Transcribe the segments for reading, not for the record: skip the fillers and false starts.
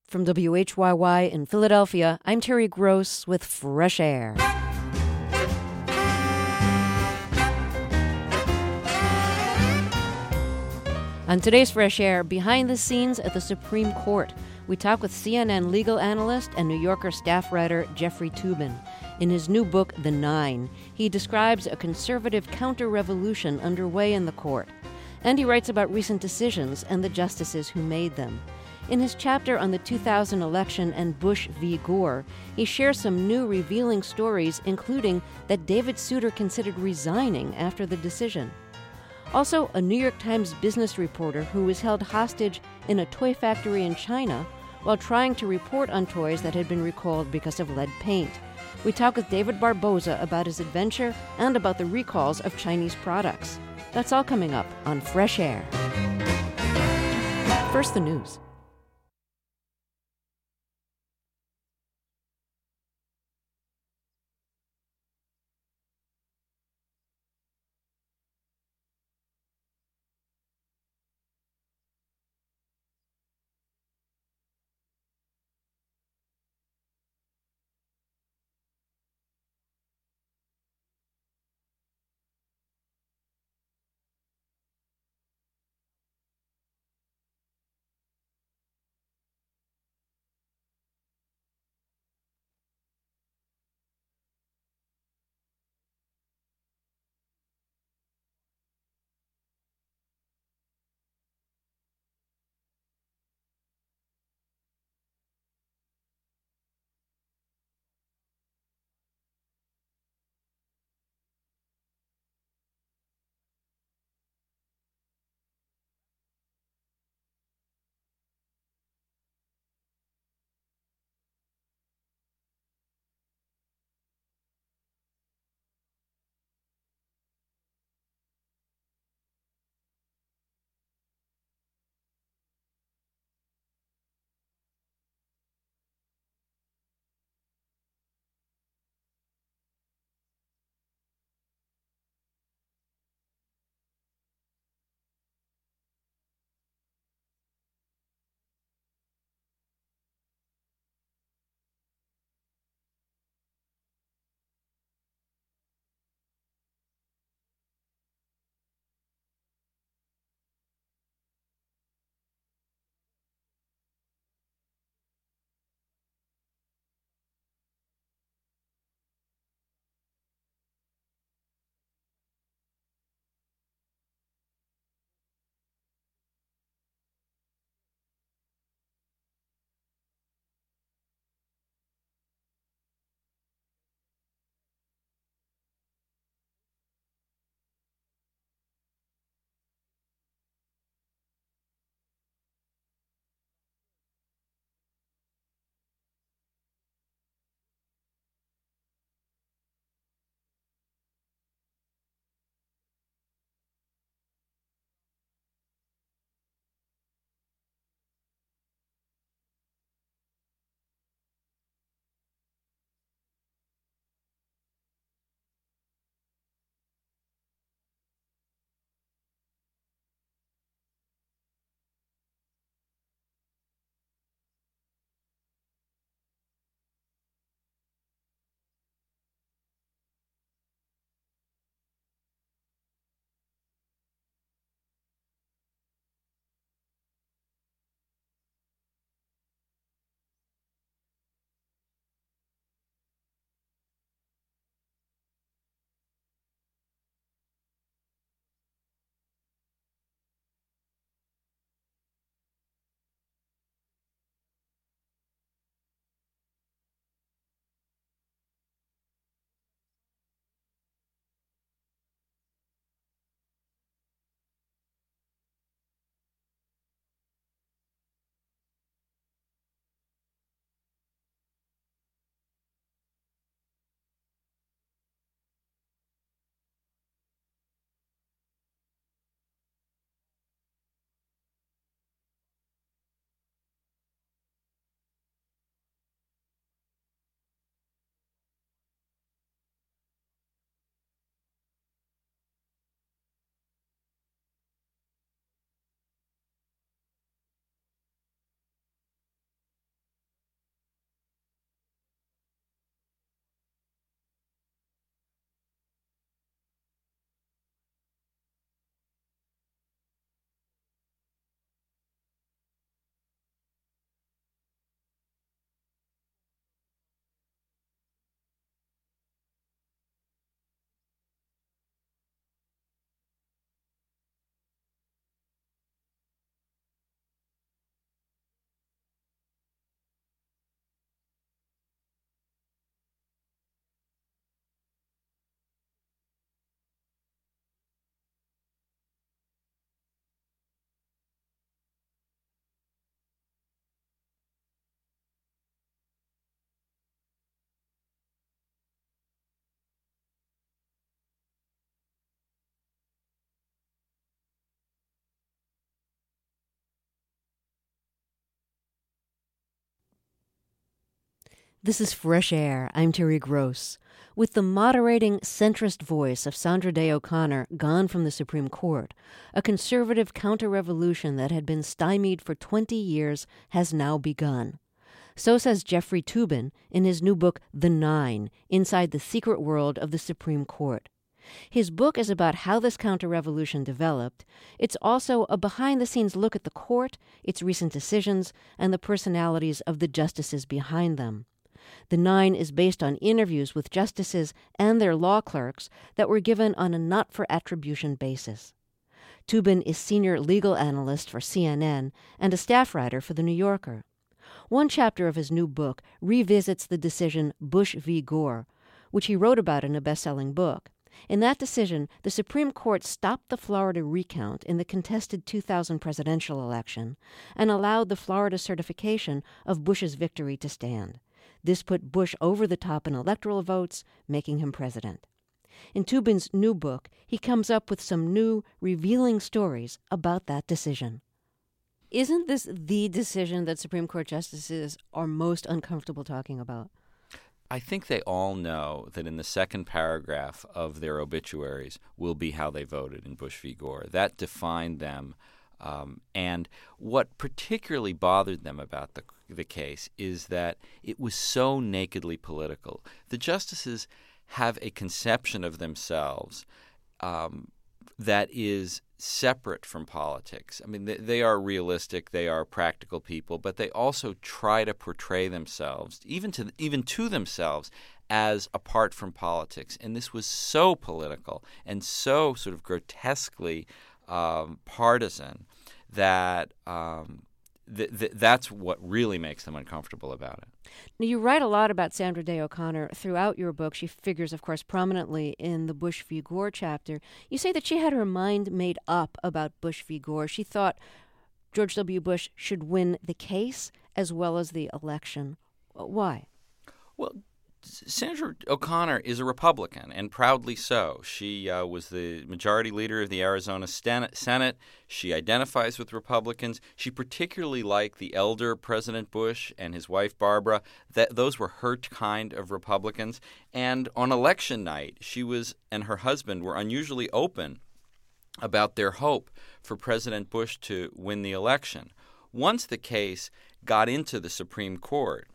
From WHYY in Philadelphia, I'm Terry Gross with Fresh Air. On today's Fresh Air, behind the scenes at the Supreme Court, we talk with CNN legal analyst and New Yorker staff writer Jeffrey Toobin. In his new book, The Nine, he describes a conservative counter-revolution underway in the court. And he writes about recent decisions and the justices who made them. In his chapter on the 2000 election and Bush v. Gore, he shares some new revealing stories, including that David Souter considered resigning after the decision. Also, a New York Times business reporter who was held hostage in a toy factory in China while trying to report on toys that had been recalled because of lead paint. We talk with David Barboza about his adventure and about the recalls of Chinese products. That's all coming up on Fresh Air. First, the news. This is Fresh Air. I'm Terry Gross. With the moderating, centrist voice of Sandra Day O'Connor gone from the Supreme Court, a conservative counter-revolution that had been stymied for 20 years has now begun. So says Jeffrey Toobin in his new book, The Nine, Inside the Secret World of the Supreme Court. His book is about how this counter-revolution developed. It's also a behind-the-scenes look at the court, its recent decisions, and the personalities of the justices behind them. The Nine is based on interviews with justices and their law clerks that were given on a not-for-attribution basis. Toobin is senior legal analyst for CNN and a staff writer for The New Yorker. One chapter of his new book revisits the decision Bush v. Gore, which he wrote about in a best-selling book. In that decision, the Supreme Court stopped the Florida recount in the contested 2000 presidential election and allowed the Florida certification of Bush's victory to stand. This put Bush over the top in electoral votes, making him president. In Toobin's new book, he comes up with some new, revealing stories about that decision. Isn't this the decision that Supreme Court justices are most uncomfortable talking about? I think they all know that in the second paragraph of their obituaries will be how they voted in Bush v. Gore. That defined them. And what particularly bothered them about the case is that it was so nakedly political. The justices have a conception of themselves that is separate from politics. I mean, they are realistic, they are practical people, but they also try to portray themselves, even to themselves, as apart from politics. And this was so political and so sort of grotesquely partisan that that's what really makes them uncomfortable about it. Now, you write a lot about Sandra Day O'Connor throughout your book. She figures, of course, prominently in the Bush v. Gore chapter. You say that she had her mind made up about Bush v. Gore. She thought George W. Bush should win the case as well as the election. Why? Well, Sandra O'Connor is a Republican, and proudly so. She was the majority leader of the Arizona Senate. She identifies with Republicans. She particularly liked the elder President Bush and his wife Barbara. Those were her kind of Republicans. And on election night, she and her husband were unusually open about their hope for President Bush to win the election. Once the case got into the Supreme Court,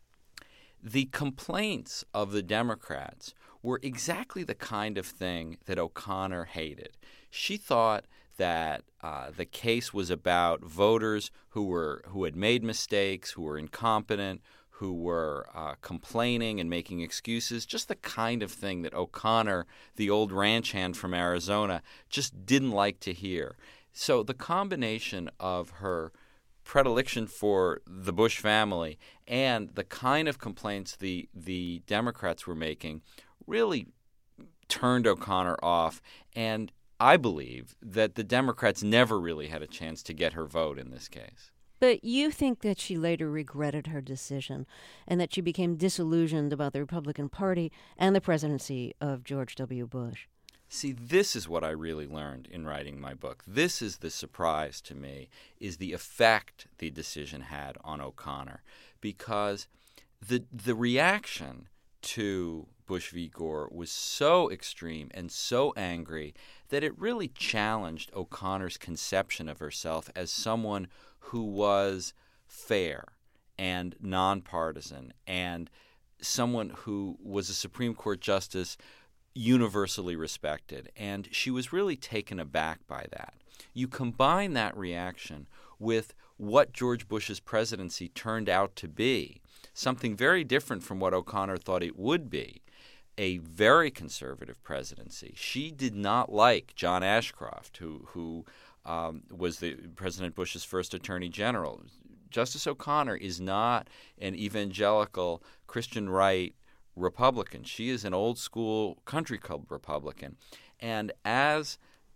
the complaints of the Democrats were exactly the kind of thing that O'Connor hated. She thought that the case was about voters who had made mistakes, who were incompetent, who were complaining and making excuses, just the kind of thing that O'Connor, the old ranch hand from Arizona, just didn't like to hear. So the combination of her predilection for the Bush family and the kind of complaints the Democrats were making really turned O'Connor off. And I believe that the Democrats never really had a chance to get her vote in this case. But you think that she later regretted her decision and that she became disillusioned about the Republican Party and the presidency of George W. Bush. See, this is what I really learned in writing my book. This is the surprise to me, is the effect the decision had on O'Connor. Because the reaction to Bush v. Gore was so extreme and so angry that it really challenged O'Connor's conception of herself as someone who was fair and nonpartisan and someone who was a Supreme Court justice universally respected, and she was really taken aback by that. You combine that reaction with what George Bush's presidency turned out to be, something very different from what O'Connor thought it would be, a very conservative presidency. She did not like John Ashcroft, who was President Bush's first attorney general. Justice O'Connor is not an evangelical Christian right Republican. She is an old-school country club Republican. And as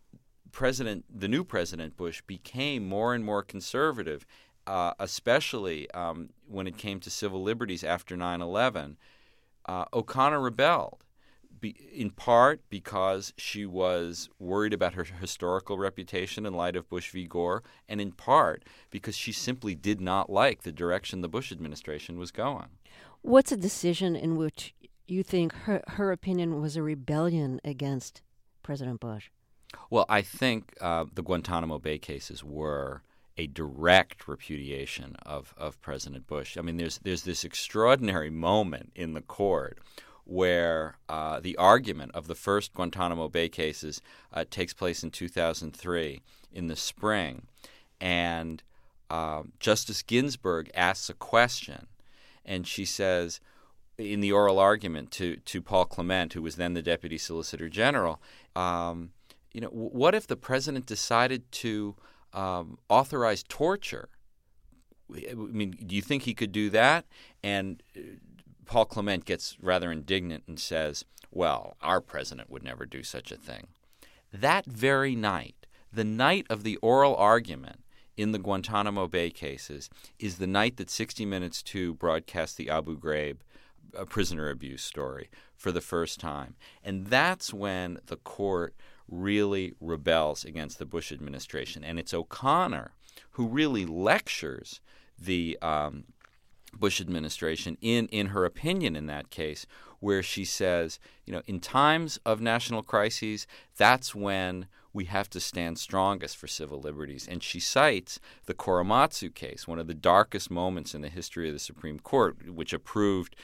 the new President Bush became more and more conservative, especially when it came to civil liberties after 9/11, O'Connor rebelled in part because she was worried about her historical reputation in light of Bush v. Gore, and in part because she simply did not like the direction the Bush administration was going. What's a decision in which you think her opinion was a rebellion against President Bush? Well, I think the Guantanamo Bay cases were a direct repudiation of President Bush. I mean, there's this extraordinary moment in the court where the argument of the first Guantanamo Bay cases takes place in 2003 in the spring, and Justice Ginsburg asks a question, and she says in the oral argument to Paul Clement, who was then the Deputy Solicitor General, what if the president decided to authorize torture? I mean, do you think he could do that? And Paul Clement gets rather indignant and says, well, our president would never do such a thing. That very night, the night of the oral argument in the Guantanamo Bay cases, is the night that 60 Minutes 2 broadcast the Abu Ghraib prisoner abuse story for the first time. And that's when the court really rebels against the Bush administration. And it's O'Connor who really lectures the Bush administration in her opinion in that case, where she says, in times of national crises, that's when we have to stand strongest for civil liberties. And she cites the Korematsu case, one of the darkest moments in the history of the Supreme Court, which approved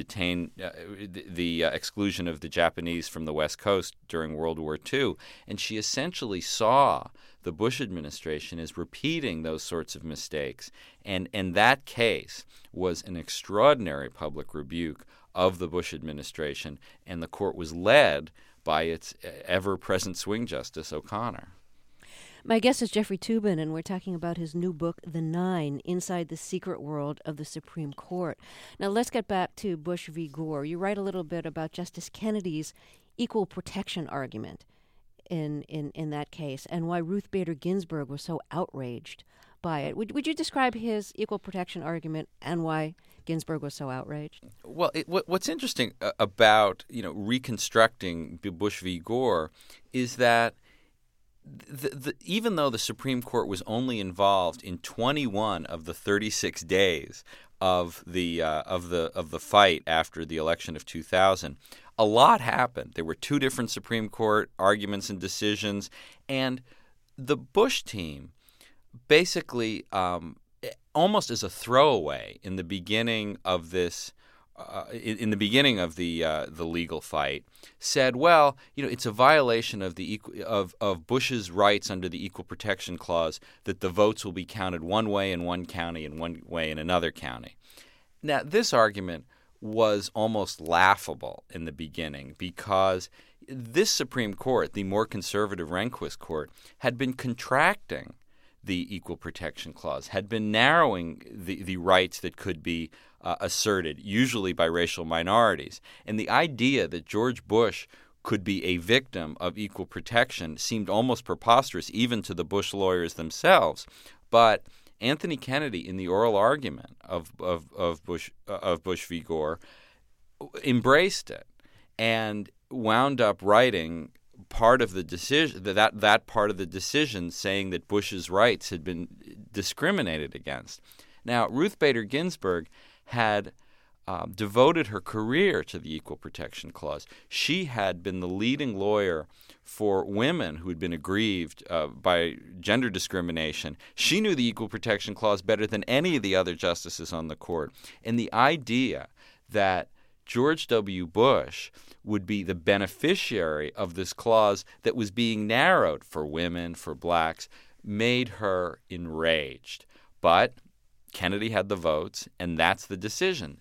the exclusion of the Japanese from the West Coast during World War II. And she essentially saw the Bush administration as repeating those sorts of mistakes. And that case was an extraordinary public rebuke of the Bush administration, and the court was led by its ever-present swing justice, O'Connor. My guest is Jeffrey Toobin, and we're talking about his new book, The Nine, Inside the Secret World of the Supreme Court. Now, let's get back to Bush v. Gore. You write a little bit about Justice Kennedy's equal protection argument in that case, and why Ruth Bader Ginsburg was so outraged by it. Would you describe his equal protection argument and why Ginsburg was so outraged? Well, what's interesting about reconstructing Bush v. Gore is that even though the Supreme Court was only involved in 21 of the 36 days of the fight after the election of 2000, a lot happened. There were two different Supreme Court arguments and decisions, and the Bush team basically, almost as a throwaway in the beginning of this, in the beginning of the legal fight, said, well, it's a violation of of Bush's rights under the Equal Protection Clause that the votes will be counted one way in one county and one way in another county. Now, this argument was almost laughable in the beginning because this Supreme Court, the more conservative Rehnquist Court, had been contracting the Equal Protection Clause, had been narrowing the rights that could be asserted, usually by racial minorities. And the idea that George Bush could be a victim of equal protection seemed almost preposterous even to the Bush lawyers themselves. But Anthony Kennedy, in the oral argument of Bush v. Gore, embraced it and wound up writing part of the decision, that part of the decision, saying that Bush's rights had been discriminated against. Now, Ruth Bader Ginsburg had devoted her career to the Equal Protection Clause. She had been the leading lawyer for women who had been aggrieved by gender discrimination. She knew the Equal Protection Clause better than any of the other justices on the court. And the idea that George W. Bush would be the beneficiary of this clause that was being narrowed for women, for blacks, made her enraged. But Kennedy had the votes, and that's the decision.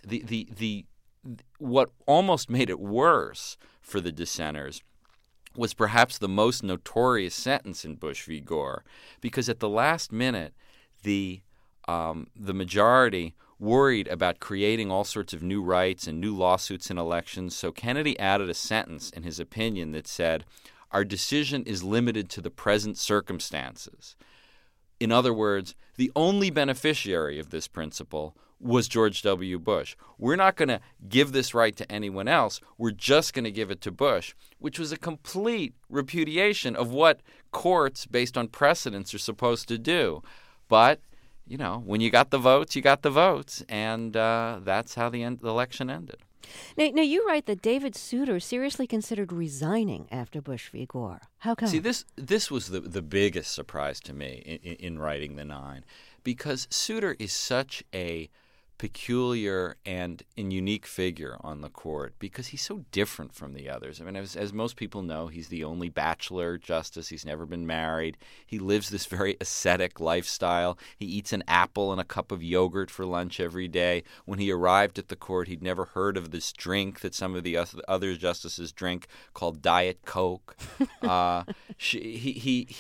What almost made it worse for the dissenters was perhaps the most notorious sentence in Bush v. Gore, because at the last minute, the majority worried about creating all sorts of new rights and new lawsuits in elections, so Kennedy added a sentence in his opinion that said, "Our decision is limited to the present circumstances." In other words, the only beneficiary of this principle was George W. Bush. We're not going to give this right to anyone else. We're just going to give it to Bush, which was a complete repudiation of what courts, based on precedents, are supposed to do. But, when you got the votes, you got the votes, and that's how the election ended. Now, you write that David Souter seriously considered resigning after Bush v. Gore. How come? See, this was the biggest surprise to me in writing The Nine, because Souter is such a peculiar and unique figure on the court because he's so different from the others. I mean, as most people know, he's the only bachelor justice. He's never been married. He lives this very ascetic lifestyle. He eats an apple and a cup of yogurt for lunch every day. When he arrived at the court, he'd never heard of this drink that some of the other justices drink called Diet Coke. He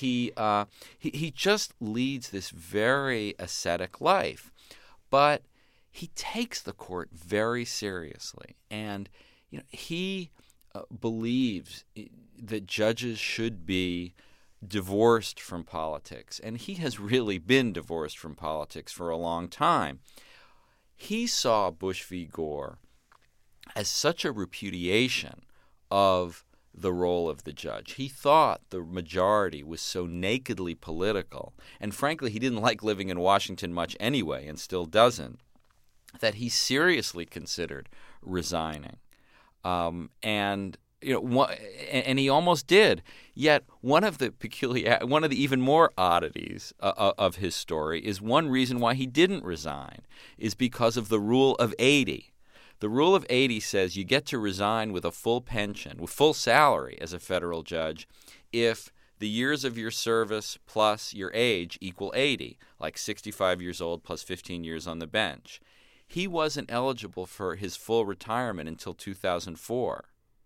just leads this very ascetic life. But he takes the court very seriously, and he believes that judges should be divorced from politics, and he has really been divorced from politics for a long time. He saw Bush v. Gore as such a repudiation of the role of the judge. He thought the majority was so nakedly political, and frankly, he didn't like living in Washington much anyway, and still doesn't, that he seriously considered resigning, and he almost did. Yet one of the even more oddities of his story is one reason why he didn't resign is because of the Rule of 80. The Rule of 80 says you get to resign with a full pension, with full salary as a federal judge, if the years of your service plus your age equal 80, like 65 years old plus 15 years on the bench. He wasn't eligible for his full retirement until 2004.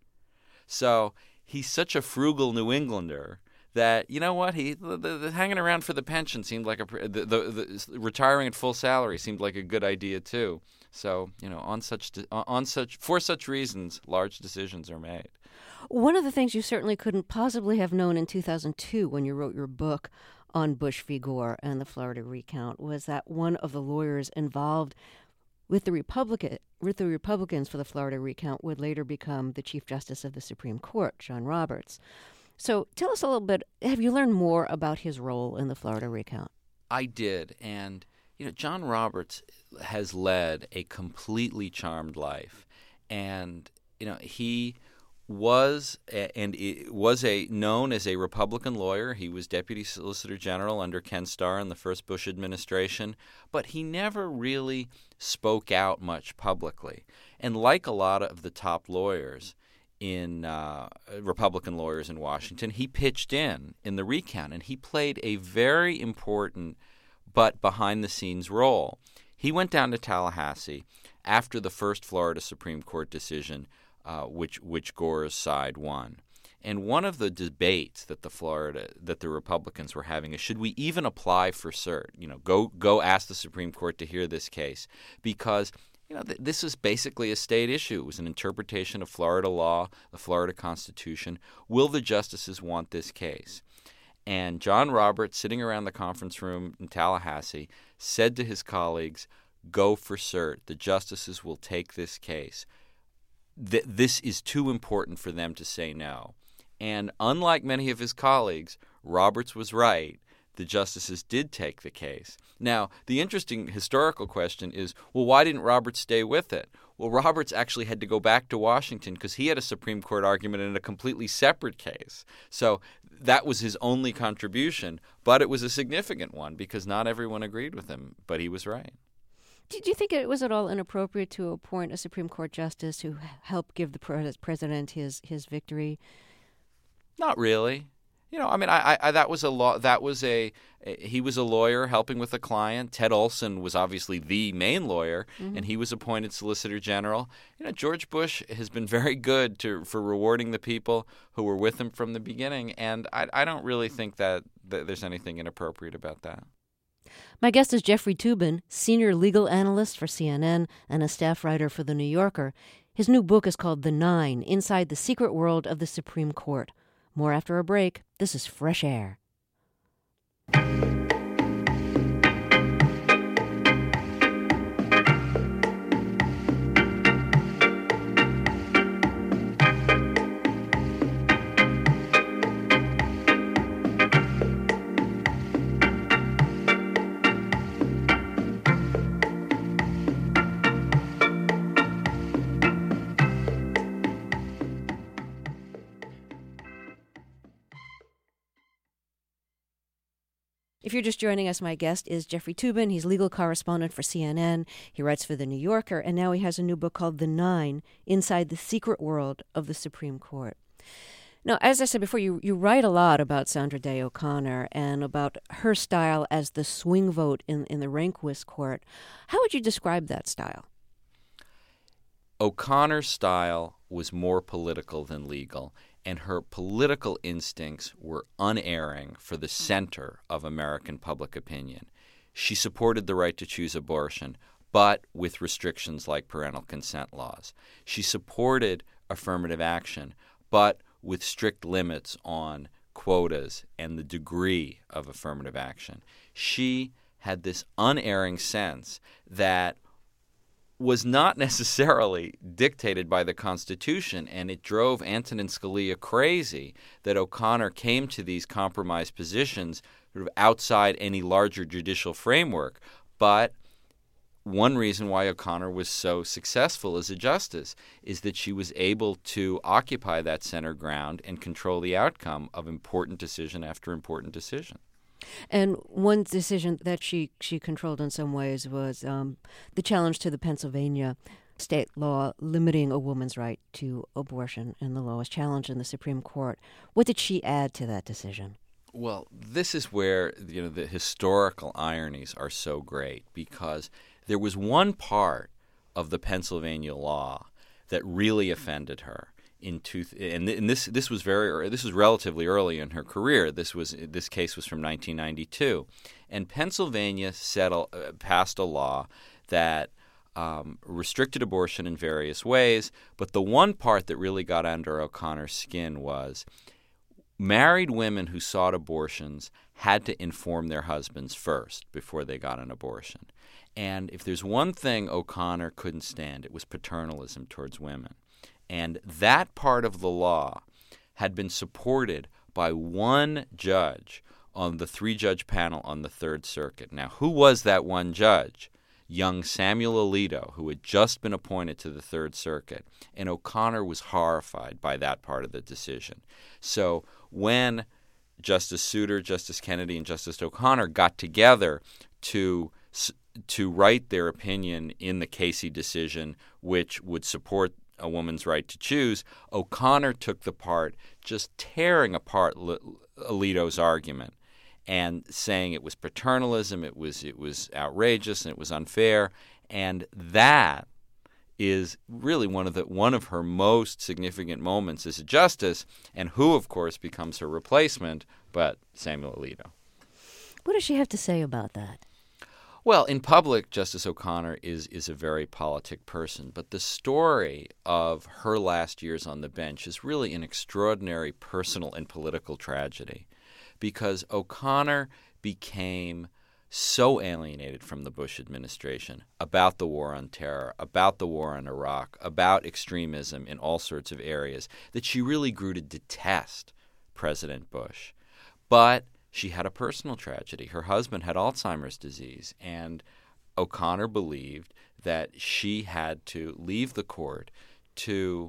So he's such a frugal New Englander that, the hanging around for the pension seemed like the retiring at full salary seemed like a good idea too. So, for such reasons, large decisions are made. One of the things you certainly couldn't possibly have known in 2002 when you wrote your book on Bush v. Gore and the Florida recount was that one of the lawyers involved with the Republicans for the Florida recount would later become the Chief Justice of the Supreme Court, John Roberts. So tell us a little bit, have you learned more about his role in the Florida recount? I did, and John Roberts has led a completely charmed life, and he was known as a Republican lawyer. He was Deputy Solicitor General under Ken Starr in the first Bush administration, but he never really spoke out much publicly. And like a lot of the top lawyers Republican lawyers in Washington, he pitched in the recount, and he played a very important but behind-the-scenes role. He went down to Tallahassee after the first Florida Supreme Court decision, which Gore's side won. And one of the debates that the Republicans were having is, should we even apply for cert? Go ask the Supreme Court to hear this case, because this is basically a state issue. It was an interpretation of Florida law, the Florida Constitution. Will the justices want this case? And John Roberts, sitting around the conference room in Tallahassee, said to his colleagues, go for cert. The justices will take this case. This is too important for them to say no. And unlike many of his colleagues, Roberts was right. The justices did take the case. Now, the interesting historical question is, well, why didn't Roberts stay with it? Well, Roberts actually had to go back to Washington because he had a Supreme Court argument in a completely separate case. So that was his only contribution, but it was a significant one because not everyone agreed with him, but he was right. Did you think it was at all inappropriate to appoint a Supreme Court justice who helped give the president his victory? Not really. That was a law. He was a lawyer helping with a client. Ted Olson was obviously the main lawyer, and he was appointed Solicitor General. George Bush has been very good for rewarding the people who were with him from the beginning, and I don't really think that there's anything inappropriate about that. My guest is Jeffrey Toobin, senior legal analyst for CNN and a staff writer for The New Yorker. His new book is called The Nine: Inside the Secret World of the Supreme Court. More after a break. This is Fresh Air. you're just joining us, my guest is Jeffrey Toobin. He's legal correspondent for CNN. He writes for The New Yorker, and now he has a new book called The Nine, Inside the Secret World of the Supreme Court. Now, as I said before, you write a lot about Sandra Day O'Connor and about her style as the swing vote in the Rehnquist court. How would you describe that style? O'Connor's style was more political than legal, and her political instincts were unerring for the center of American public opinion. She supported the right to choose abortion, but with restrictions like parental consent laws. She supported affirmative action, but with strict limits on quotas and the degree of affirmative action. She had this unerring sense that was not necessarily dictated by the Constitution, and it drove Antonin Scalia crazy that O'Connor came to these compromised positions sort of outside any larger judicial framework. But one reason why O'Connor was so successful as a justice is that she was able to occupy that center ground and control the outcome of important decision after important decision. And one decision that she controlled in some ways was the challenge to the Pennsylvania state law limiting a woman's right to abortion, and the law was challenged in the Supreme Court. What did she add to that decision? Well, this is where the historical ironies are so great, because there was one part of the Pennsylvania law that really offended her. This was relatively early in her career. This case was from 1992, and Pennsylvania passed a law that restricted abortion in various ways. But the one part that really got under O'Connor's skin was married women who sought abortions had to inform their husbands first before they got an abortion. And if there's one thing O'Connor couldn't stand, it was paternalism towards women. And that part of the law had been supported by one judge on the three-judge panel on the Third Circuit. Now, who was that one judge? Young Samuel Alito, who had just been appointed to the Third Circuit. And O'Connor was horrified by that part of the decision. So when Justice Souter, Justice Kennedy, and Justice O'Connor got together to write their opinion in the Casey decision, which would support a woman's right to choose, O'Connor took the part just tearing apart Alito's argument and saying it was paternalism, it was outrageous, and it was unfair. And that is really one of her most significant moments as a justice, and who, of course, becomes her replacement, but Samuel Alito. What does she have to say about that? Well, in public, Justice O'Connor is a very politic person, but the story of her last years on the bench is really an extraordinary personal and political tragedy, because O'Connor became so alienated from the Bush administration about the war on terror, about the war on Iraq, about extremism in all sorts of areas, that she really grew to detest President Bush. But she had a personal tragedy. Her husband had Alzheimer's disease, and O'Connor believed that she had to leave the court to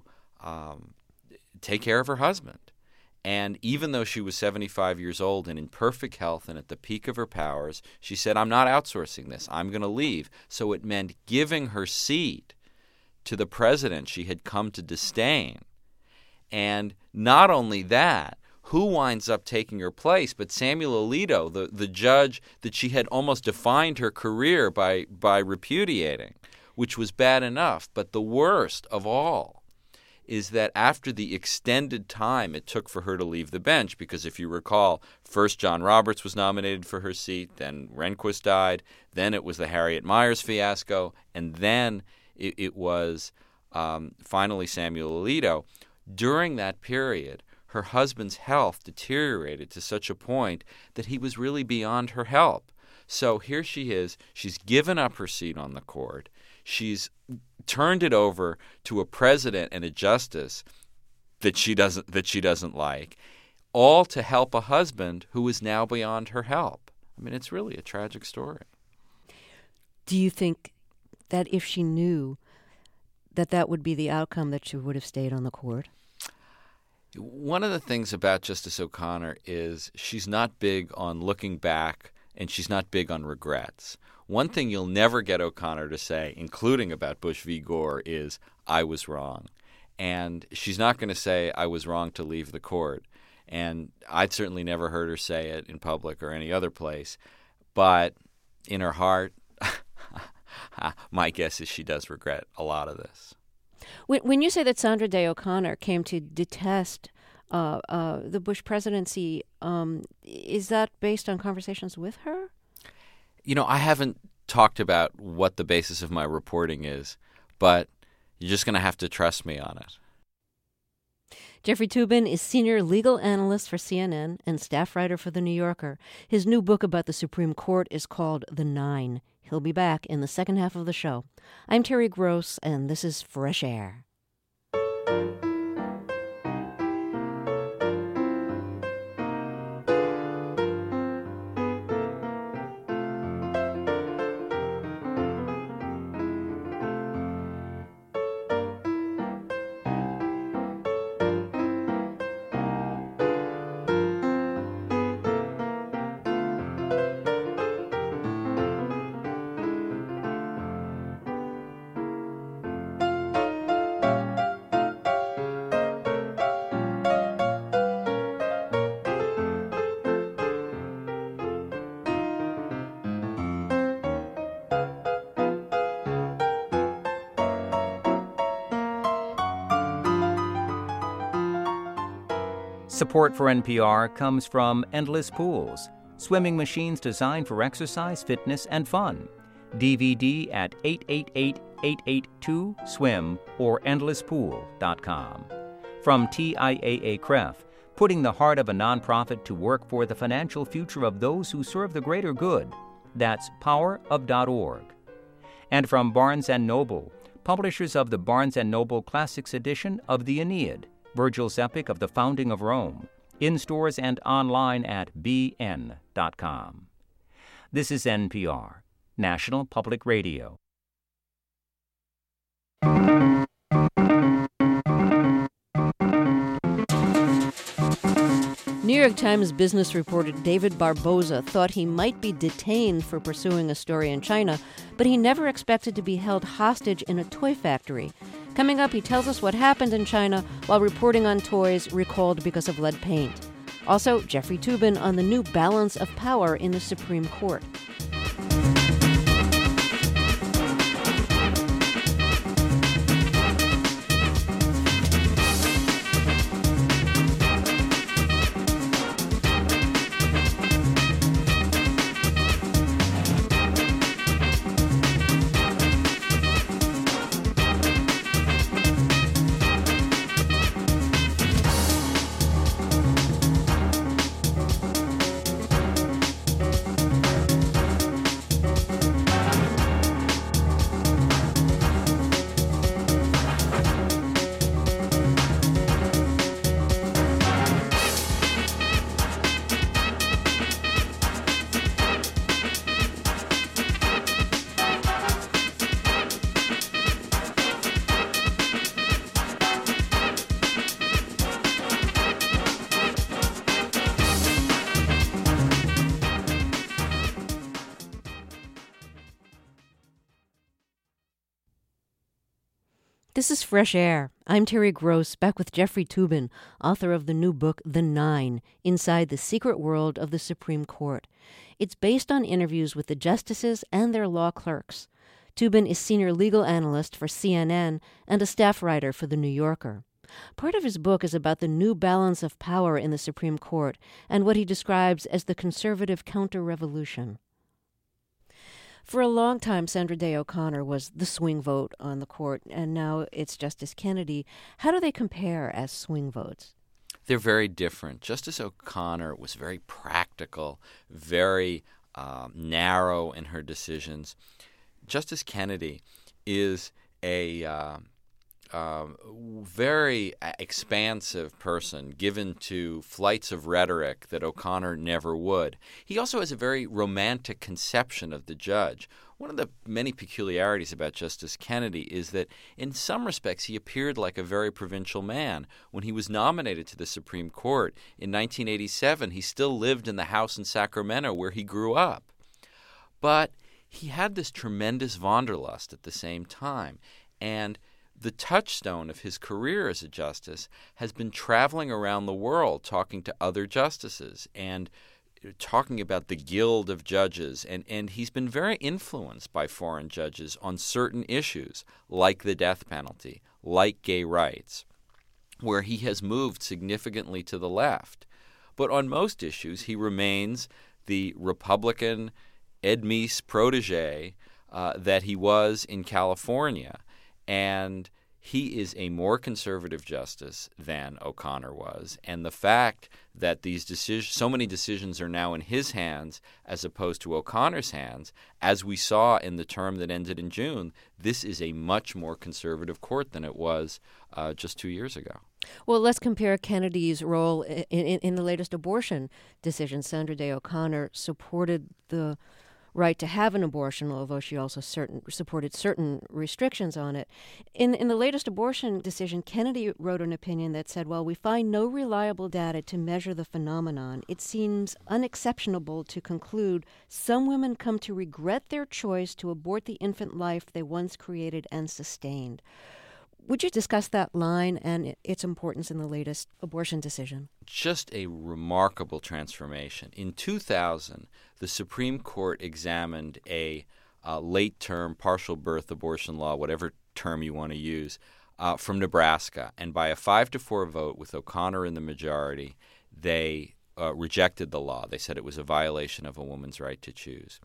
take care of her husband. And even though she was 75 years old and in perfect health and at the peak of her powers, she said, I'm not outsourcing this. I'm going to leave. So it meant giving her seat to the president she had come to disdain. And not only that, who winds up taking her place but Samuel Alito, the judge that she had almost defined her career by repudiating, which was bad enough. But the worst of all is that after the extended time it took for her to leave the bench, because if you recall, first John Roberts was nominated for her seat, then Rehnquist died, then it was the Harriet Miers fiasco, and then it was finally Samuel Alito. During that period, her husband's health deteriorated to such a point that he was really beyond her help. So here she is. She's given up her seat on the court. She's turned it over to a president and a justice that she doesn't like, all to help a husband who is now beyond her help. I mean, it's really a tragic story. Do you think that if she knew that would be the outcome, that she would have stayed on the court? One of the things about Justice O'Connor is she's not big on looking back and she's not big on regrets. One thing you'll never get O'Connor to say, including about Bush v. Gore, is, "I was wrong." And she's not going to say, "I was wrong to leave the court." And I'd certainly never heard her say it in public or any other place. But in her heart, my guess is she does regret a lot of this. When you say that Sandra Day O'Connor came to detest the Bush presidency, is that based on conversations with her? I haven't talked about what the basis of my reporting is, but you're just going to have to trust me on it. Jeffrey Toobin is senior legal analyst for CNN and staff writer for The New Yorker. His new book about the Supreme Court is called The Nine. He'll be back in the second half of the show. I'm Terry Gross, and this is Fresh Air. Support for NPR comes from Endless Pools, swimming machines designed for exercise, fitness, and fun. DVD at 888-882-SWIM or endlesspool.com. From TIAA-CREF, putting the heart of a nonprofit to work for the financial future of those who serve the greater good. That's powerof.org. And from Barnes & Noble, publishers of the Barnes & Noble Classics edition of the Aeneid, Virgil's epic of the founding of Rome, in stores and online at bn.com. This is NPR, National Public Radio. New York Times business reporter David Barboza thought he might be detained for pursuing a story in China, but he never expected to be held hostage in a toy factory. Coming up, he tells us what happened in China while reporting on toys recalled because of lead paint. Also, Jeffrey Toobin on the new balance of power in the Supreme Court. This is Fresh Air. I'm Terry Gross, back with Jeffrey Toobin, author of the new book, The Nine, Inside the Secret World of the Supreme Court. It's based on interviews with the justices and their law clerks. Toobin is senior legal analyst for CNN and a staff writer for The New Yorker. Part of his book is about the new balance of power in the Supreme Court and what he describes as the conservative counter-revolution. For a long time, Sandra Day O'Connor was the swing vote on the court, and now it's Justice Kennedy. How do they compare as swing votes? They're very different. Justice O'Connor was very practical, very narrow in her decisions. Justice Kennedy is a very expansive person, given to flights of rhetoric that O'Connor never would. He also has a very romantic conception of the judge. One of the many peculiarities about Justice Kennedy is that in some respects he appeared like a very provincial man. When he was nominated to the Supreme Court in 1987, he still lived in the house in Sacramento where he grew up. But he had this tremendous wanderlust at the same time, and the touchstone of his career as a justice has been traveling around the world talking to other justices and talking about the guild of judges, and he's been very influenced by foreign judges on certain issues like the death penalty, like gay rights, where he has moved significantly to the left. But on most issues, he remains the Republican Ed Meese protege that he was in California, and he is a more conservative justice than O'Connor was. And the fact that so many decisions are now in his hands as opposed to O'Connor's hands, as we saw in the term that ended in June, this is a much more conservative court than it was just 2 years ago. Well, let's compare Kennedy's role in the latest abortion decision. Sandra Day O'Connor supported the right to have an abortion, although she also supported certain restrictions on it. In the latest abortion decision, Kennedy wrote an opinion that said, while we find no reliable data to measure the phenomenon, it seems unexceptionable to conclude some women come to regret their choice to abort the infant life they once created and sustained. Would you discuss that line and its importance in the latest abortion decision? Just a remarkable transformation. In 2000, the Supreme Court examined a late-term partial birth abortion law, whatever term you want to use, from Nebraska. And by a 5-4 vote with O'Connor in the majority, they rejected the law. They said it was a violation of a woman's right to choose.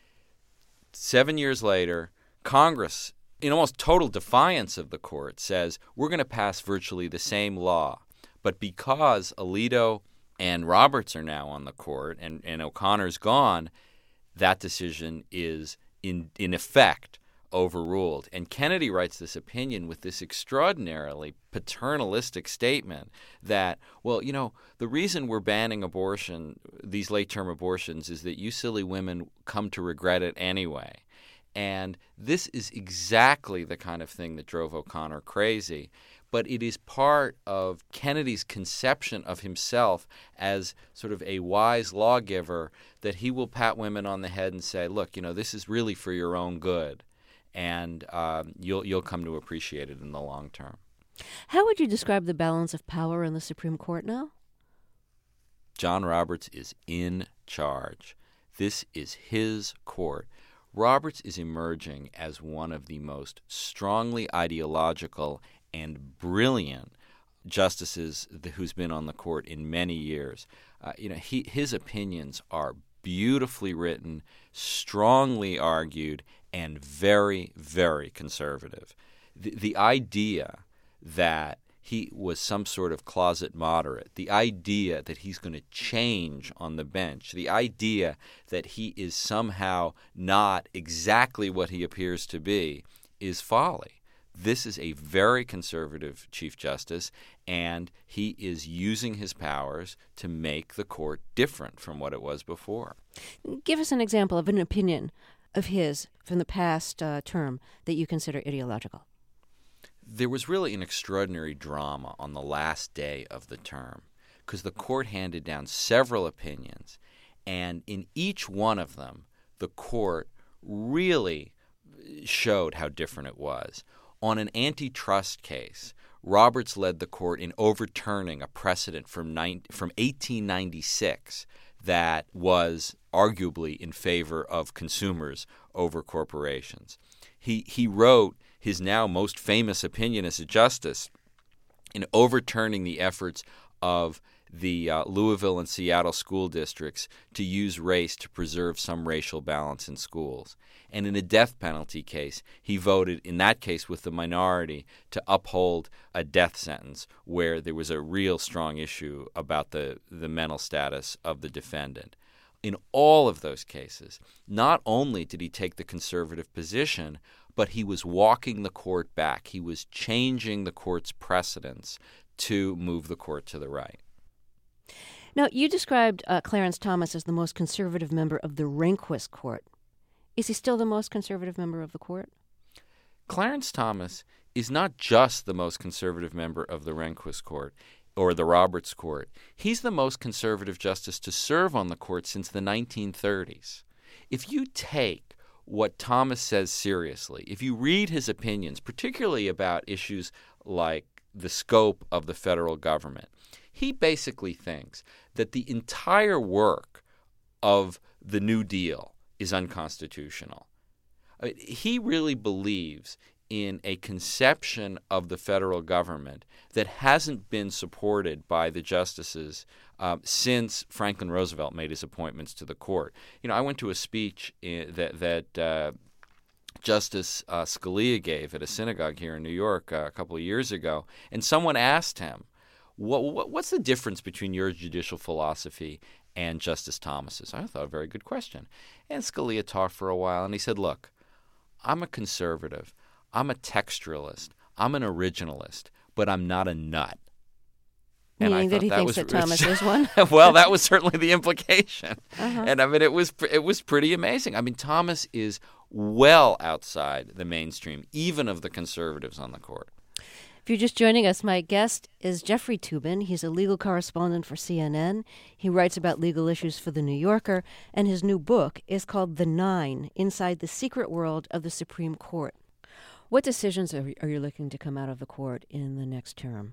7 years later, Congress, in almost total defiance of the court, says we're going to pass virtually the same law. But because Alito and Roberts are now on the court and O'Connor's gone, that decision is in effect overruled. And Kennedy writes this opinion with this extraordinarily paternalistic statement that, well, you know, the reason we're banning abortion, these late-term abortions, is that you silly women come to regret it anyway. And this is exactly the kind of thing that drove O'Connor crazy. But it is part of Kennedy's conception of himself as sort of a wise lawgiver, that he will pat women on the head and say, look, you know, this is really for your own good, and you'll come to appreciate it in the long term. How would you describe the balance of power in the Supreme Court now? John Roberts is in charge. This is his court. Roberts is emerging as one of the most strongly ideological and brilliant justices who's been on the court in many years. His opinions are beautifully written, strongly argued, and very, very conservative. The idea that he was some sort of closet moderate, the idea that he's going to change on the bench, the idea that he is somehow not exactly what he appears to be, is folly. This is a very conservative Chief Justice, and he is using his powers to make the court different from what it was before. Give us an example of an opinion of his from the past term that you consider ideological. There was really an extraordinary drama on the last day of the term because the court handed down several opinions, and in each one of them, the court really showed how different it was. On an antitrust case, Roberts led the court in overturning a precedent from 1896 that was arguably in favor of consumers over corporations. He wrote his now most famous opinion as a justice in overturning the efforts of the Louisville and Seattle school districts to use race to preserve some racial balance in schools. And in a death penalty case, he voted, in that case with the minority, to uphold a death sentence where there was a real strong issue about the mental status of the defendant. In all of those cases, not only did he take the conservative position, but he was walking the court back. He was changing the court's precedents to move the court to the right. Now, you described Clarence Thomas as the most conservative member of the Rehnquist court. Is he still the most conservative member of the court? Clarence Thomas is not just the most conservative member of the Rehnquist Court or the Roberts Court. He's the most conservative justice to serve on the court since the 1930s. If you take what Thomas says seriously, if you read his opinions, particularly about issues like the scope of the federal government, he basically thinks that the entire work of the New Deal is unconstitutional. He really believes in a conception of the federal government that hasn't been supported by the justices since Franklin Roosevelt made his appointments to the court. I went to a speech that Justice Scalia gave at a synagogue here in New York a couple of years ago, and someone asked him, what's the difference between your judicial philosophy and Justice Thomas's? I thought a very good question. And Scalia talked for a while, and he said, look, I'm a conservative. I'm a textualist. I'm an originalist, but I'm not a nut. Meaning that he thinks that Thomas is one? Well, that was certainly the implication. Uh-huh. And I mean, it was pretty amazing. I mean, Thomas is well outside the mainstream, even of the conservatives on the court. If you're just joining us, my guest is Jeffrey Toobin. He's a legal correspondent for CNN. He writes about legal issues for The New Yorker, and his new book is called The Nine, Inside the Secret World of the Supreme Court. What decisions are you looking to come out of the court in the next term?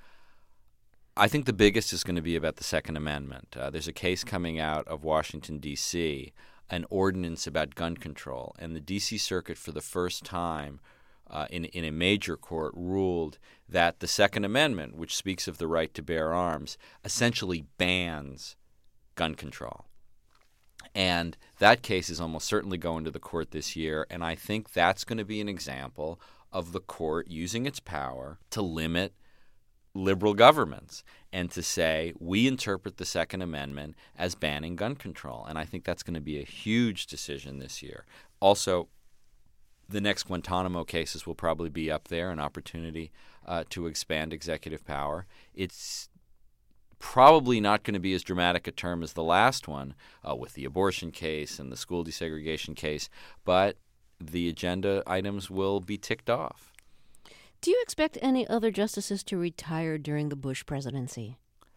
I think the biggest is going to be about the Second Amendment. There's a case coming out of Washington, D.C., an ordinance about gun control, and the D.C. Circuit for the first time in a major court ruled that the Second Amendment, which speaks of the right to bear arms, essentially bans gun control. And that case is almost certainly going to the court this year, and I think that's going to be an example of the court using its power to limit liberal governments and to say, we interpret the Second Amendment as banning gun control. And I think that's going to be a huge decision this year. Also, the next Guantanamo cases will probably be up there, an opportunity to expand executive power. It's probably not going to be as dramatic a term as the last one with the abortion case and the school desegregation case, but the agenda items will be ticked off. Do you expect any other justices to retire during the Bush presidency?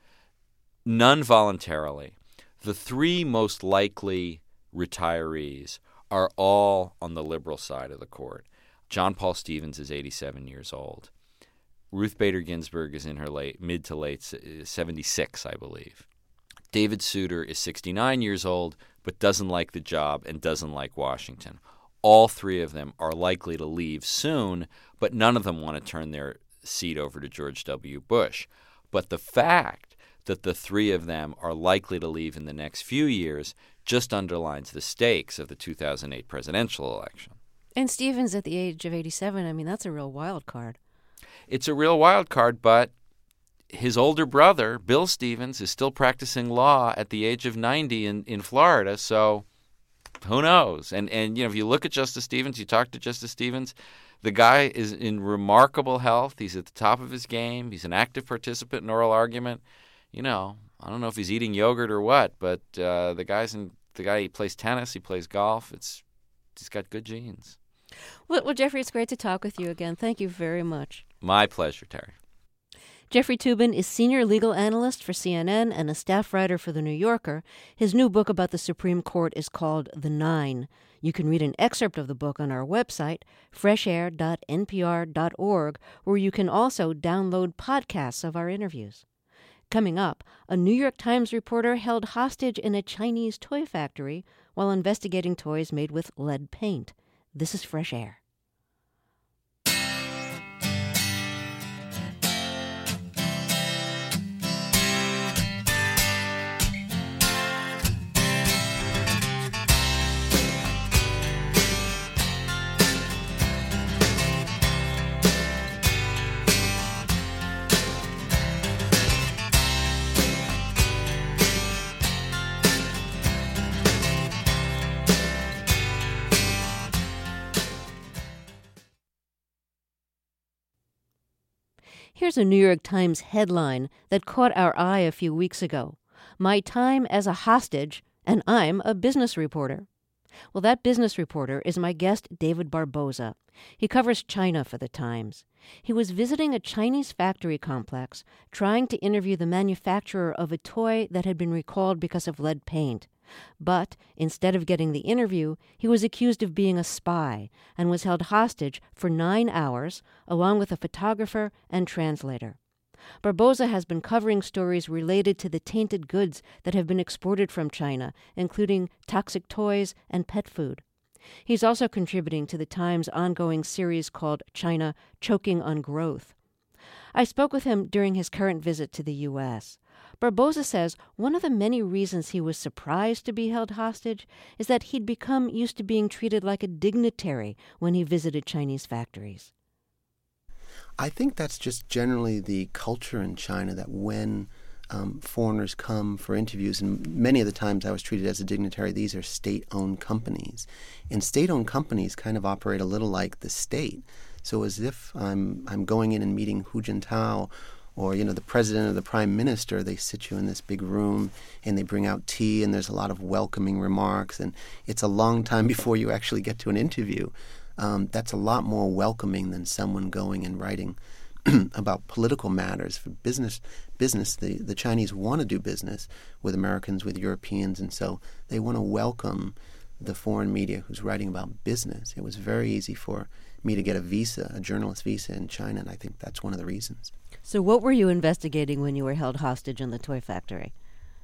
None voluntarily. The three most likely retirees are all on the liberal side of the court. John Paul Stevens is 87 years old. Ruth Bader Ginsburg is in her mid to late 76, I believe. David Souter is 69 years old, but doesn't like the job and doesn't like Washington. All three of them are likely to leave soon, but none of them want to turn their seat over to George W. Bush. But the fact that the three of them are likely to leave in the next few years just underlines the stakes of the 2008 presidential election. And Stevens at the age of 87, I mean, that's a real wild card. It's a real wild card, but his older brother, Bill Stevens, is still practicing law at the age of 90 in Florida, so who knows? And if you look at Justice Stevens, you talk to Justice Stevens, the guy is in remarkable health. He's at the top of his game. He's an active participant in oral argument. I don't know if he's eating yogurt or what, but the guy, he plays tennis, he plays golf. He's got good genes. Well, Jeffrey, it's great to talk with you again. Thank you very much. My pleasure, Terry. Jeffrey Toobin is senior legal analyst for CNN and a staff writer for The New Yorker. His new book about the Supreme Court is called The Nine. You can read an excerpt of the book on our website, freshair.npr.org, where you can also download podcasts of our interviews. Coming up, a New York Times reporter held hostage in a Chinese toy factory while investigating toys made with lead paint. This is Fresh Air. Here's a New York Times headline that caught our eye a few weeks ago. My time as a hostage, and I'm a business reporter. Well, that business reporter is my guest, David Barboza. He covers China for the Times. He was visiting a Chinese factory complex, trying to interview the manufacturer of a toy that had been recalled because of lead paint. But instead of getting the interview, he was accused of being a spy and was held hostage for 9 hours, along with a photographer and translator. Barboza has been covering stories related to the tainted goods that have been exported from China, including toxic toys and pet food. He's also contributing to the Times' ongoing series called China Choking on Growth. I spoke with him during his current visit to the U.S. Barboza says one of the many reasons he was surprised to be held hostage is that he'd become used to being treated like a dignitary when he visited Chinese factories. I think that's just generally the culture in China, that when foreigners come for interviews, and many of the times I was treated as a dignitary, these are state-owned companies. And state-owned companies kind of operate a little like the state. So as if I'm going in and meeting Hu Jintao or, the president or the prime minister, they sit you in this big room and they bring out tea and there's a lot of welcoming remarks, and it's a long time before you actually get to an interview. That's a lot more welcoming than someone going and writing about political matters. For business, the Chinese want to do business with Americans, with Europeans, and so they want to welcome the foreign media who's writing about business. It was very easy for me to get a journalist visa in China, and I think that's one of the reasons. So what were you investigating when you were held hostage in the toy factory?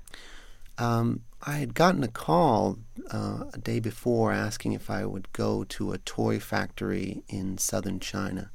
I had gotten a call a day before asking if I would go to a toy factory in southern China,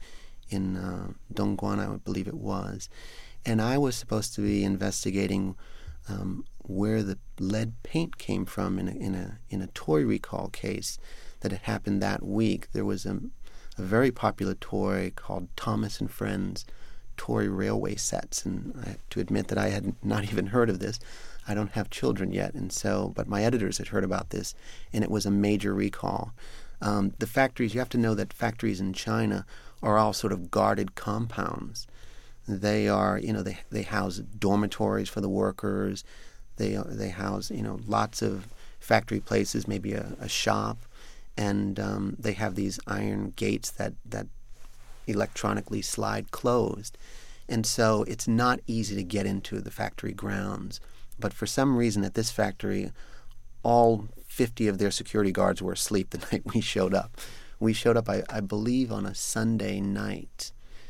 in Dongguan, I believe it was. And I was supposed to be investigating where the lead paint came from in a toy recall case that had happened that week. There was a very popular toy called Thomas and Friends toy railway sets, and I have to admit that I had not even heard of this. I don't have children yet, but my editors had heard about this, and it was a major recall. The factories, you have to know that factories in China are all sort of guarded compounds. They are, they house dormitories for the workers. They house, lots of factory places, maybe a shop, and they have these iron gates that electronically slide closed. And so it's not easy to get into the factory grounds. But for some reason at this factory, all 50 of their security guards were asleep the night we showed up. We showed up, I believe, on a Sunday night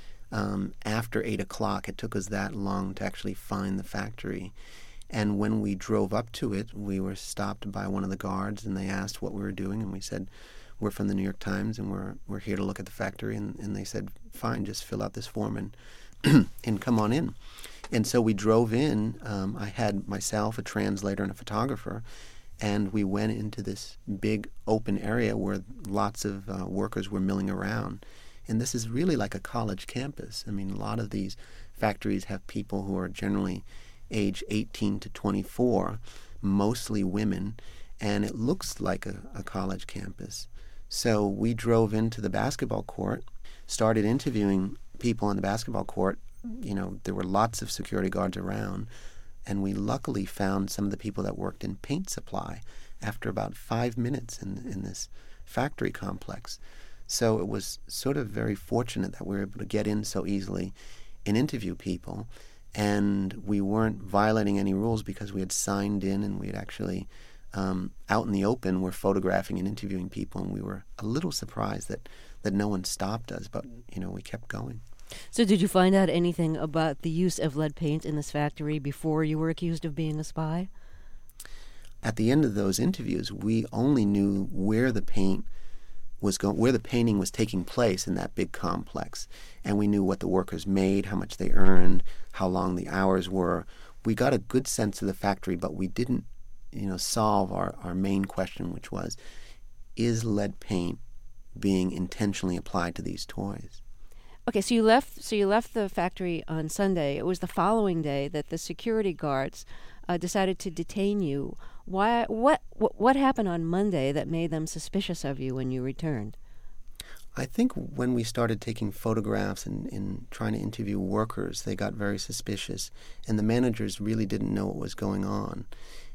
after 8 o'clock. It took us that long to actually find the factory. And when we drove up to it, we were stopped by one of the guards, and they asked what we were doing, and we said, we're from the New York Times, and we're here to look at the factory. And they said, fine, just fill out this form and come on in. And so we drove in. I had myself, a translator, and a photographer, and we went into this big open area where lots of workers were milling around. And this is really like a college campus. I mean, a lot of these factories have people who are generally age 18 to 24, mostly women, and it looks like a college campus. So we drove into the basketball court, started interviewing people on the basketball court. There were lots of security guards around, and we luckily found some of the people that worked in paint supply after about 5 minutes in this factory complex. So it was sort of very fortunate that we were able to get in so easily and interview people, and we weren't violating any rules because we had signed in and we had actually out in the open, we're photographing and interviewing people, and we were a little surprised that no one stopped us, but, we kept going. So did you find out anything about the use of lead paint in this factory before you were accused of being a spy? At the end of those interviews, we only knew where the painting was taking place in that big complex, and we knew what the workers made, how much they earned, how long the hours were. We got a good sense of the factory, but we didn't solve our main question, which was, is lead paint being intentionally applied to these toys? Okay, so you left the factory on Sunday. It was the following day that the security guards decided to detain you. Why? What happened on Monday that made them suspicious of you when you returned? I think when we started taking photographs and trying to interview workers, they got very suspicious, and the managers really didn't know what was going on.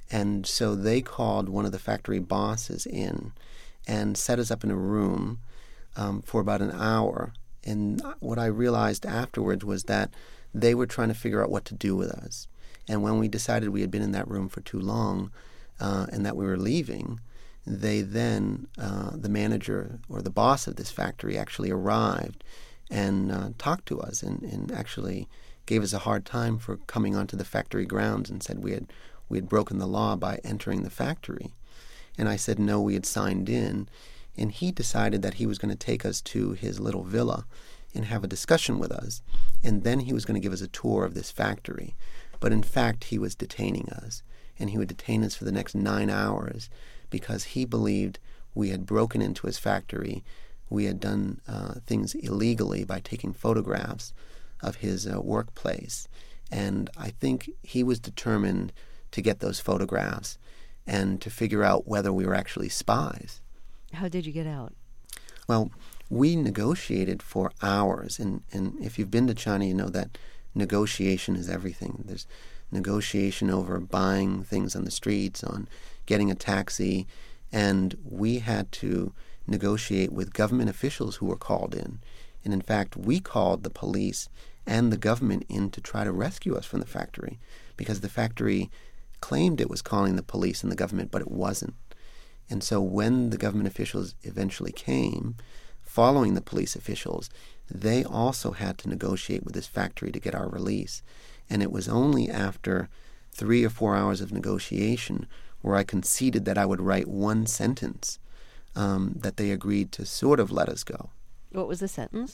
And so they called one of the factory bosses in and set us up in a room for about an hour. And what I realized afterwards was that they were trying to figure out what to do with us. And when we decided we had been in that room for too long and that we were leaving, they then, the manager or the boss of this factory actually arrived and talked to us and actually gave us a hard time for coming onto the factory grounds and said we had broken the law by entering the factory. And I said no, we had signed in. And he decided that he was going to take us to his little villa and have a discussion with us. And then he was going to give us a tour of this factory. But in fact, he was detaining us. And he would detain us for the next 9 hours because he believed we had broken into his factory. We had done things illegally by taking photographs of his workplace. And I think he was determined to get those photographs and to figure out whether we were actually spies. How did you get out? Well, we negotiated for hours. And if you've been to China, you know that negotiation is everything. There's negotiation over buying things on the streets, on getting a taxi. And we had to negotiate with government officials who were called in. And in fact, we called the police and the government in to try to rescue us from the factory because the factory claimed it was calling the police and the government, but it wasn't. And so when the government officials eventually came, following the police officials, they also had to negotiate with this factory to get our release. And it was only after 3 or 4 hours of negotiation where I conceded that I would write one sentence that they agreed to sort of let us go. What was the sentence?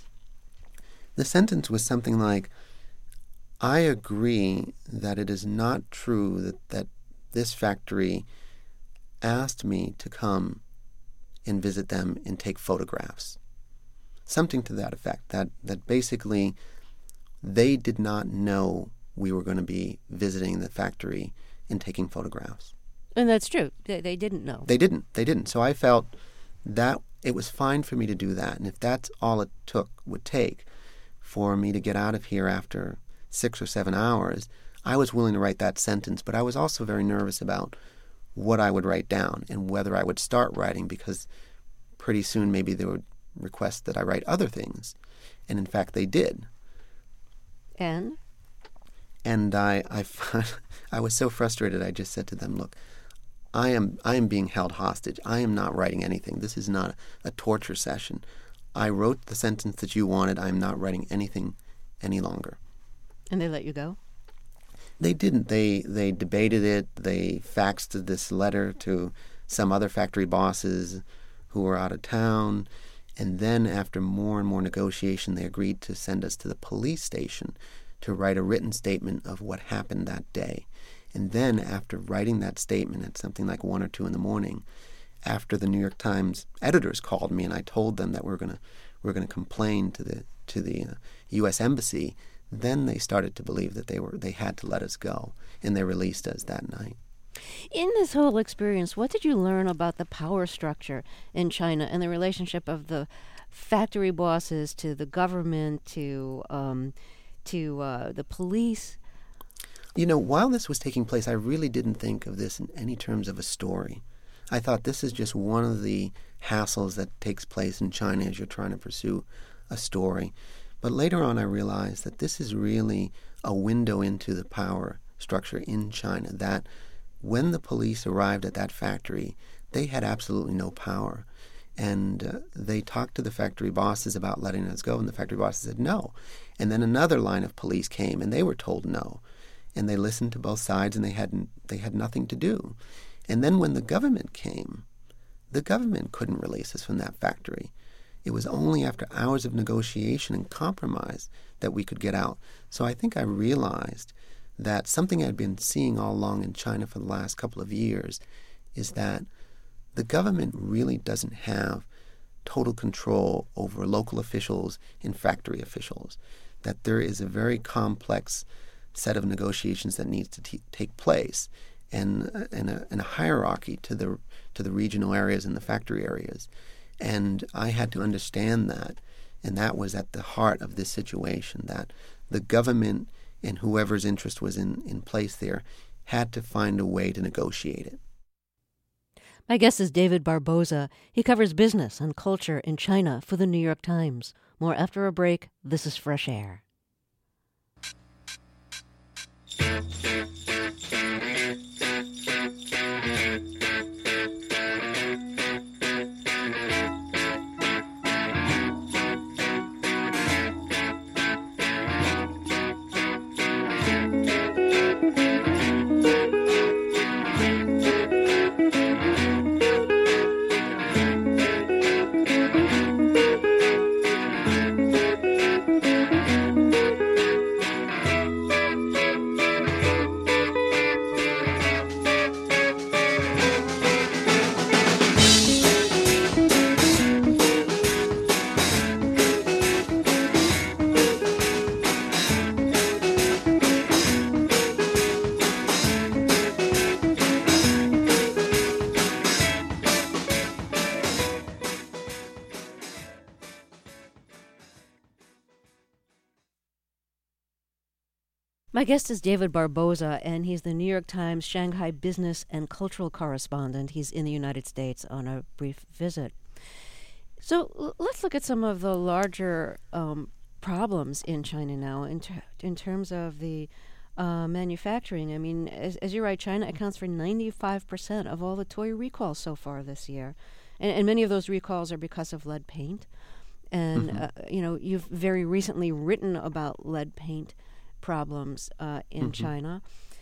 The sentence was something like, I agree that it is not true that this factory asked me to come and visit them and take photographs. Something to that effect, that basically they did not know we were going to be visiting the factory and taking photographs. And that's true. They didn't know. They didn't. So I felt that it was fine for me to do that. And if that's all it would take for me to get out of here after 6 or 7 hours, I was willing to write that sentence. But I was also very nervous about what I would write down and whether I would start writing, because pretty soon maybe they would request that I write other things. And in fact, they did. And I was so frustrated, I just said to them, look, I am being held hostage. I am not writing anything. This is not a torture session. I wrote the sentence that you wanted. I am not writing anything any longer. And they let you go? They didn't. They debated it. They faxed this letter to some other factory bosses who were out of town. And then after more and more negotiation, they agreed to send us to the police station to write a written statement of what happened that day. And then after writing that statement at something like 1 or 2 in the morning, after the New York Times editors called me and I told them that we're going to complain to the U.S. Embassy, then they started to believe that they had to let us go, and they released us that night. In this whole experience, what did you learn about the power structure in China and the relationship of the factory bosses to the government, to the police? You know, while this was taking place, I really didn't think of this in any terms of a story. I thought this is just one of the hassles that takes place in China as you're trying to pursue a story. But later on, I realized that this is really a window into the power structure in China, that when the police arrived at that factory, they had absolutely no power. And they talked to the factory bosses about letting us go, and the factory bosses said no. And then another line of police came, and they were told no. And they listened to both sides, and they had nothing to do. And then when the government came, the government couldn't release us from that factory. It was only after hours of negotiation and compromise that we could get out. So I think I realized that something I'd been seeing all along in China for the last couple of years is that the government really doesn't have total control over local officials and factory officials, that there is a very complex set of negotiations that needs to take place, and a hierarchy to the regional areas and the factory areas. And I had to understand that, and that was at the heart of this situation, that the government and whoever's interest was in place there had to find a way to negotiate it. My guest is David Barboza. He covers business and culture in China for the New York Times. More after a break. This is Fresh Air. My guest is David Barboza, and he's the New York Times Shanghai business and cultural correspondent. He's in the United States on a brief visit. So let's look at some of the larger problems in China now in terms of the manufacturing. I mean, as you write, China accounts for 95% of all the toy recalls so far this year. And many of those recalls are because of lead paint. And, you've very recently written about lead paint problems in China.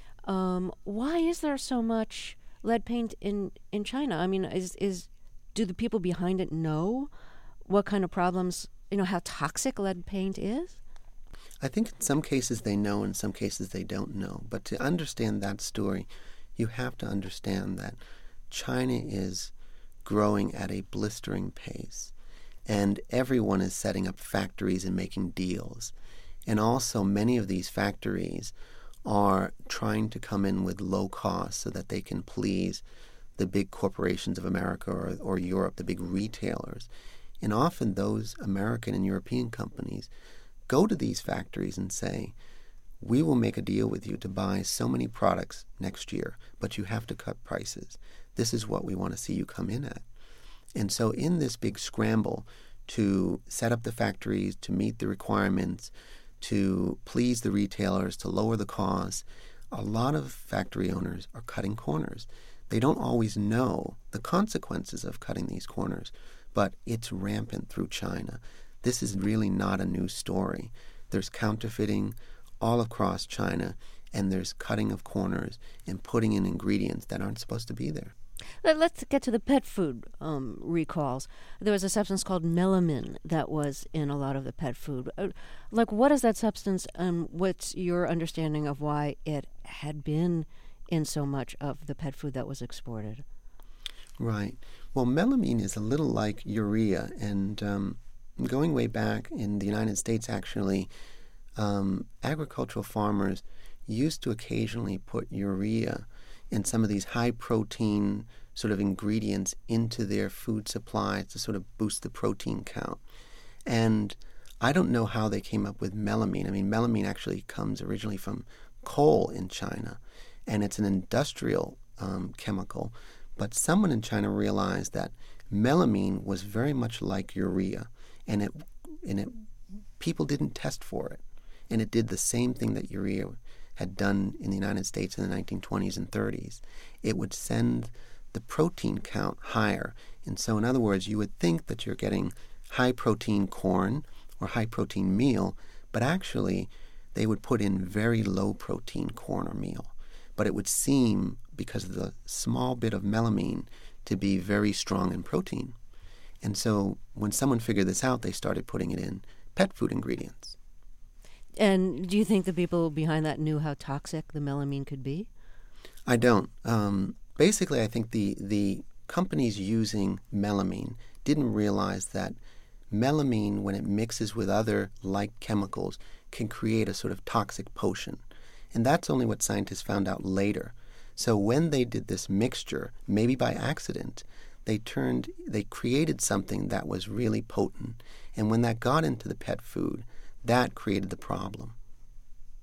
Why is there so much lead paint in China? I mean, do the people behind it know what kind of problems, how toxic lead paint is? I think in some cases they know, in some cases they don't know. But to understand that story, you have to understand that China is growing at a blistering pace, and everyone is setting up factories and making deals. And also many of these factories are trying to come in with low costs so that they can please the big corporations of America or Europe, the big retailers. And often those American and European companies go to these factories and say, we will make a deal with you to buy so many products next year, but you have to cut prices. This is what we want to see you come in at. And so in this big scramble to set up the factories, to meet the requirements, to please the retailers, to lower the costs, a lot of factory owners are cutting corners. They don't always know the consequences of cutting these corners, but it's rampant through China. This is really not a new story. There's counterfeiting all across China, and there's cutting of corners and putting in ingredients that aren't supposed to be there. Let's get to the pet food recalls. There was a substance called melamine that was in a lot of the pet food. What is that substance, and what's your understanding of why it had been in so much of the pet food that was exported? Right. Well, melamine is a little like urea, and going way back in the United States, actually, agricultural farmers used to occasionally put urea and some of these high-protein sort of ingredients into their food supply to sort of boost the protein count. And I don't know how they came up with melamine. I mean, melamine actually comes originally from coal in China, and it's an industrial chemical. But someone in China realized that melamine was very much like urea, and people didn't test for it. And it did the same thing that urea had done in the United States in the 1920s and 30s. It would send the protein count higher. And so, in other words, you would think that you're getting high-protein corn or high-protein meal, but actually they would put in very low-protein corn or meal. But it would seem, because of the small bit of melamine, to be very strong in protein. And so when someone figured this out, they started putting it in pet food ingredients. And do you think the people behind that knew how toxic the melamine could be? I don't. Basically, I think the companies using melamine didn't realize that melamine, when it mixes with other like chemicals, can create a sort of toxic potion. And that's only what scientists found out later. So when they did this mixture, maybe by accident, they created something that was really potent. And when that got into the pet food, that created the problem.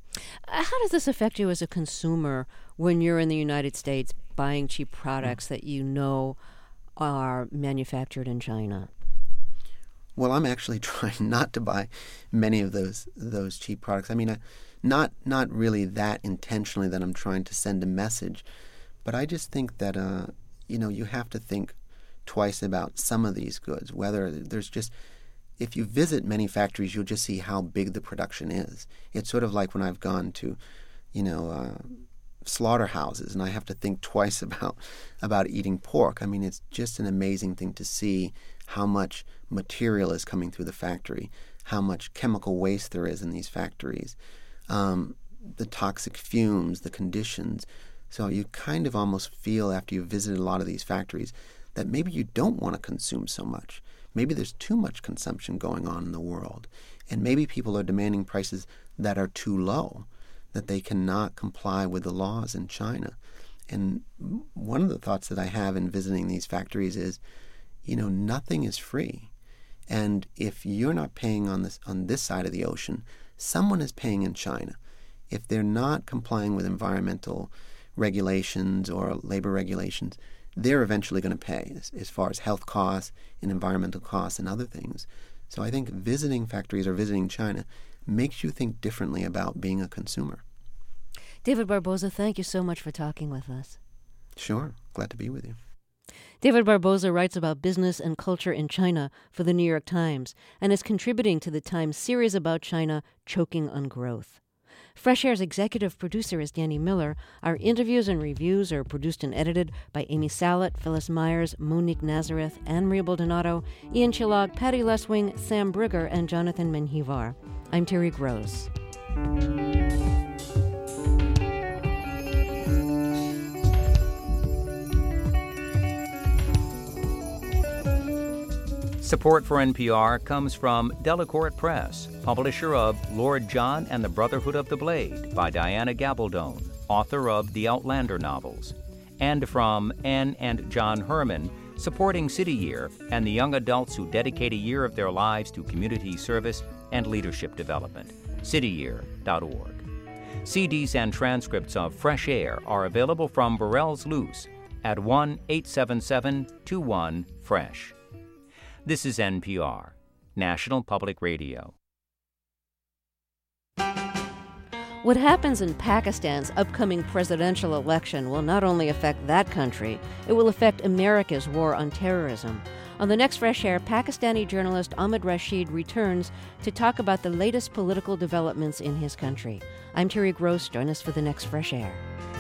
How does this affect you as a consumer when you're in the United States buying cheap products that you know are manufactured in China? Well, I'm actually trying not to buy many of those cheap products. I mean, not really that intentionally that I'm trying to send a message, but I just think that you have to think twice about some of these goods. Whether there's just, if you visit many factories, you'll just see how big the production is. It's sort of like when I've gone to, slaughterhouses, and I have to think twice about eating pork. I mean, it's just an amazing thing to see how much material is coming through the factory, how much chemical waste there is in these factories, the toxic fumes, the conditions. So you kind of almost feel after you've visited a lot of these factories that maybe you don't want to consume so much. Maybe there's too much consumption going on in the world, and maybe people are demanding prices that are too low, that they cannot comply with the laws in China. And one of the thoughts that I have in visiting these factories is, nothing is free. And if you're not paying on this side of the ocean, someone is paying in China. If they're not complying with environmental regulations or labor regulations, they're eventually going to pay as far as health costs and environmental costs and other things. So I think visiting factories or visiting China makes you think differently about being a consumer. David Barboza, thank you so much for talking with us. Sure. Glad to be with you. David Barboza writes about business and culture in China for the New York Times and is contributing to the Times series about China, Choking on Growth. Fresh Air's executive producer is Danny Miller. Our interviews and reviews are produced and edited by Amy Salet, Phyllis Myers, Monique Nazareth, Anne-Marie Baldonado, Ian Chillag, Patty Leswing, Sam Brigger, and Jonathan Menjivar. I'm Terry Gross. Support for NPR comes from Delacorte Press, publisher of Lord John and the Brotherhood of the Blade by Diana Gabaldon, author of the Outlander novels, and from Anne and John Herman, supporting City Year and the young adults who dedicate a year of their lives to community service and leadership development. cityyear.org. CDs and transcripts of Fresh Air are available from Burrell's Loose at 1-877-21-FRESH. This is NPR, National Public Radio. What happens in Pakistan's upcoming presidential election will not only affect that country, it will affect America's war on terrorism. On the next Fresh Air, Pakistani journalist Ahmed Rashid returns to talk about the latest political developments in his country. I'm Terry Gross. Join us for the next Fresh Air.